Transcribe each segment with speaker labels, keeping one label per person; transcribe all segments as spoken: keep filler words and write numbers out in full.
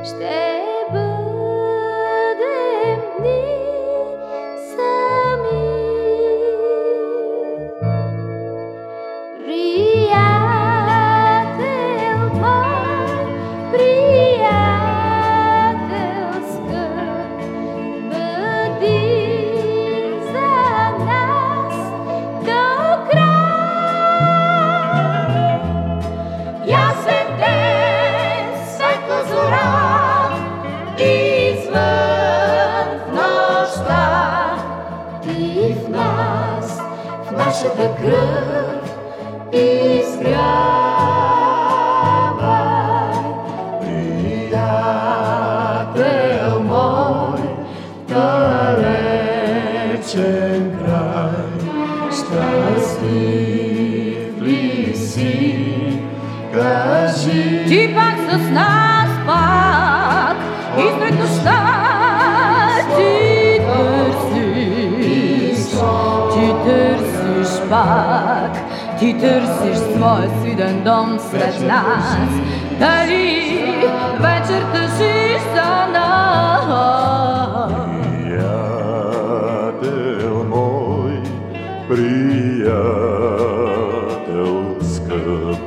Speaker 1: ще бъдем дни сами. Приятел мой, приятел скъп, бъди за нас до край. Ясен ден, светла зора, извън в нощта, ти в нас, в нашата кръв изгрявай. Приятел мой, далечен край, щастлив ли си, кажи.
Speaker 2: Ти пак с нас пак, изпред нощта ти търсиш, ти търсиш пак, ти търсиш своя свиден дом сред нас. Дали вечер тъжиш за нас?
Speaker 3: Приятел мой, приятел скъп,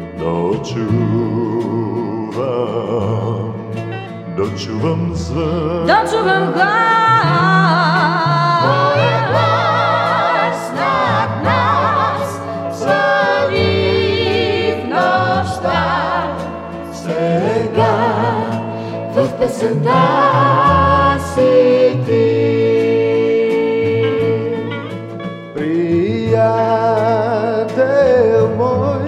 Speaker 3: дочувам, дочувам звън.
Speaker 2: Дочувам глас,
Speaker 1: Твоя глас над нас звъни в нощта. Сега в песента си ти.
Speaker 3: Приятел мой,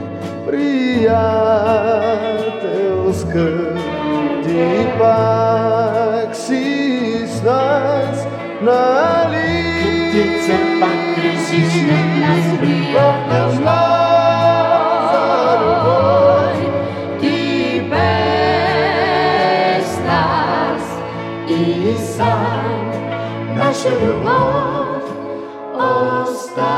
Speaker 3: приятел скъп, ти пак си с нас, нали?
Speaker 1: Птица пак кружиш над нас, приятел мой. Ти без нас и сам, наша любов остава.